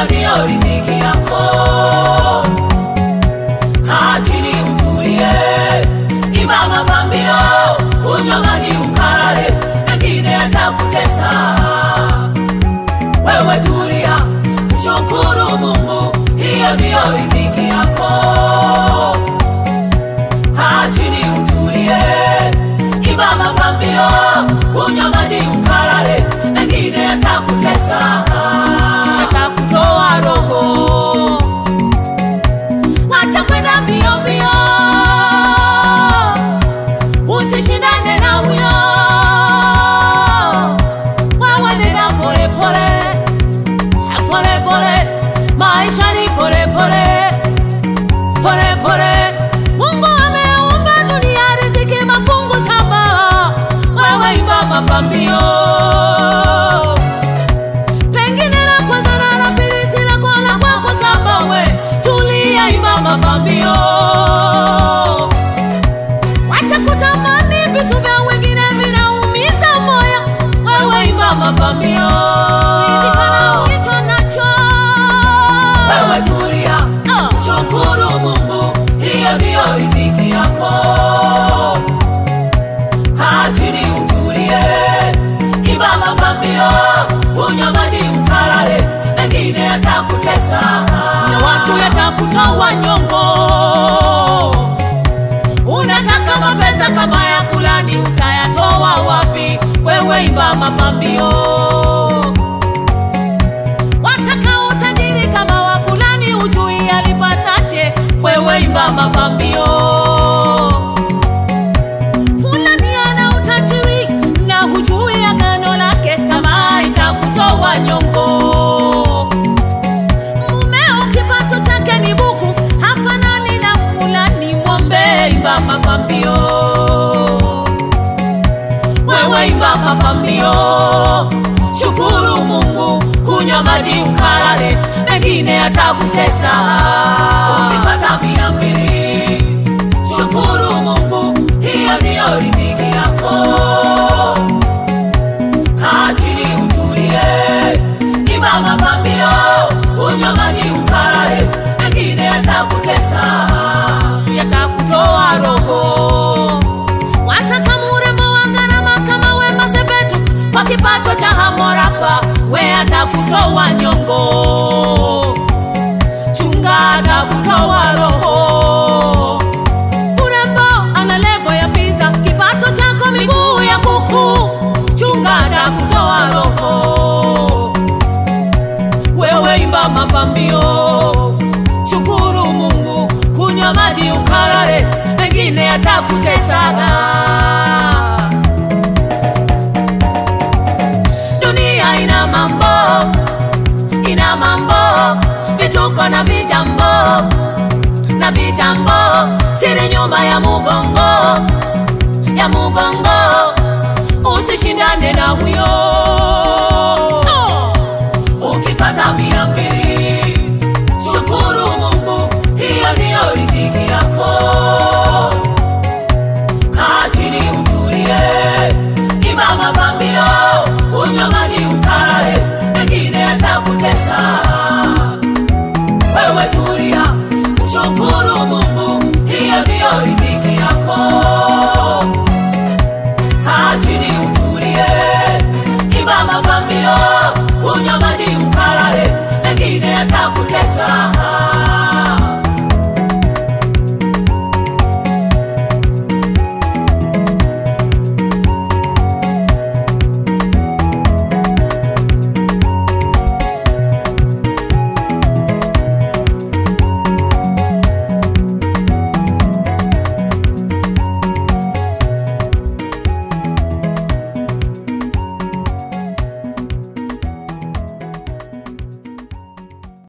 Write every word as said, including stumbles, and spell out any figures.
hiyo ndiyo riziki yako. Kaa chini utulie, imba mapambio, kunywa maji ukalale, mengine yatakutesa. Wewe tulia, mshukuru Mungu, hiyo ndiyo riziki yako. Kaa chini utulie, imba mapambio, kunywa maji ukalale, mengine yatakutesa, yatakutoa roho. Acha kwenda mbio mbio, usishindane na huyo. Wewe nenda pole pole, pole pole, maisha ni pole pole, pole pole. Mungu ameumba dunia riziki mafungu saba, wewe imba mapambio. Pengine la kwanza na la pili sina kona kwako saba, we tulia, imba mapambio. Wacha kutamani vitu vya wengine vinaumiza moyo, wewe imba mapambio. Ridhika ulicho nacho, wewe tulia, oh. Shukuru Mungu, hiyo ndiyo riziki yako. Kaa chini utulie, imba mapambio, kunywa maji ukalale, mengine yatakutesa, na watu yatakutoa nyongo. Unataka mapesa kama ya fulani, utayatoa wapi? Wewe imba mapambio. Wataka utajiri kama wa fulani, ujui alipataje? Wewe imba mapambio. Fulani ana utajiri na hujui agano lake, tamaa itakutoa nyongo. Mumeo kipato chake ni buku, hafanani na fulani, mwombe, imba mapambio. Wewe imba mapambio, shukuru Mungu, kunywa maji ukalale, mengine yatakutesa. Ukipata mia mbili, shukuru Mungu, hiyo ndiyo riziki yako. Kaa chini utulie, imba mapambio, kunywa maji ukalale, mengine yatakutesa, yatakutoa roho. Wataka murembo wa gharama kama Wema Sepetu, kwa kipato cha Harmorapa, we atakutoa nyongo. Chunga, atakutoa roho. Murembo ana level ya pizza, kipato chako miguu ya kuku, chunga, atakutoa roho. Wewe imba mapambio, shukuru Mungu, kunywa maji ukalale, mengine yatakutesa. Dunia ina mambo, ina mambo, vituko na vijambo, na vijambo, siri nyuma ya mugongo, ya mugongo. Usishindane na huyo.